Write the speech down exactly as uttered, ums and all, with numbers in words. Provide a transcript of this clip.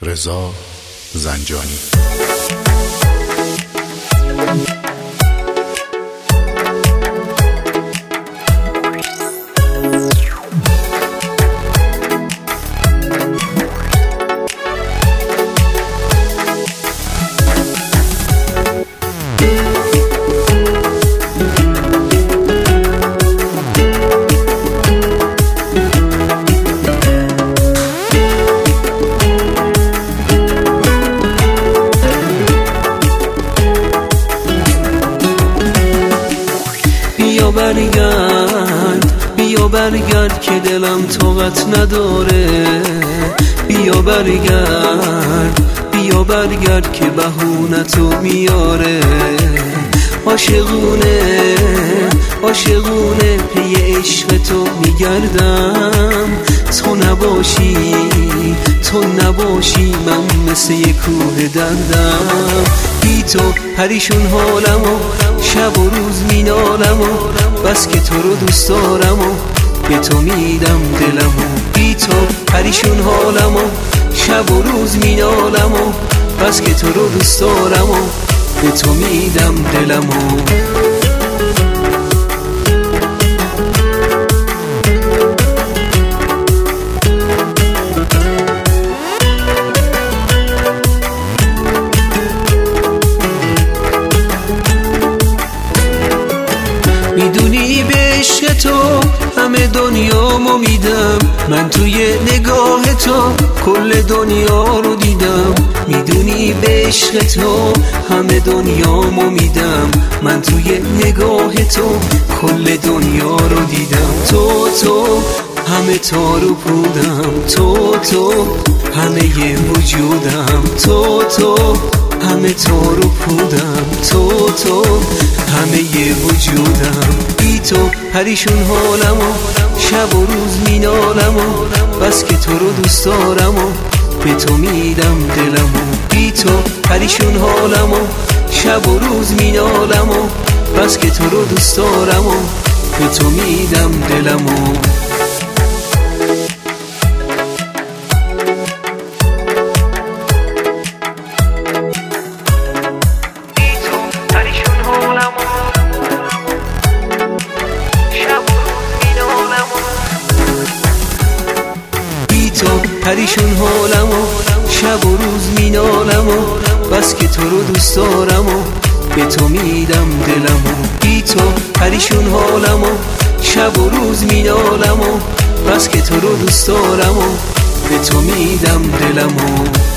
رضا زنجانی. بیا برگرد بیا برگرد که دلم طاقت نداره. بیا برگرد بیا برگرد که بهونتو میاره. عاشقونه عاشقونه پی عشق تو میگردم. تو نباشی تو نباشی من مثل یک کوه دردم. بی تو پریشون حالمو شب و روز مینالمو. بس که تو رو دوست دارمو به تو میدم دلمو. بی تو پریشون حالمو شب و روز مینالمو. بس که تو رو دوست دارمو به تو میدم دلمو. میدونی به عشق تو همه دنیامو میدم. من توی نگاه تو کل دنیا رو دیدم. میدونی به عشق تو همه دنیامو میدم. من توی نگاه تو کل دنیا رو دیدم. تو تو همه تارو پودم. تو تو همه ی وجودم. تو تو همه تارو پودم. تو تو همه ی وجودم. بی تو پریشون حالمو شب و روز مینالمو. بس که تو رو دوست دارمو به تو میدم دلمو. بی تو پریشون حالمو شب و روز مینالمو. بس که تو رو دوست دارمو به تو میدم دلمو. پریشون حالمو شب و روز مینالمو. بس که تو رو دوست دارمو به تو میدم دلمو. بی تو پریشون حالمو شب و روز مینالمو. بس که تو رو دوست دارمو به تو میدم دلمو.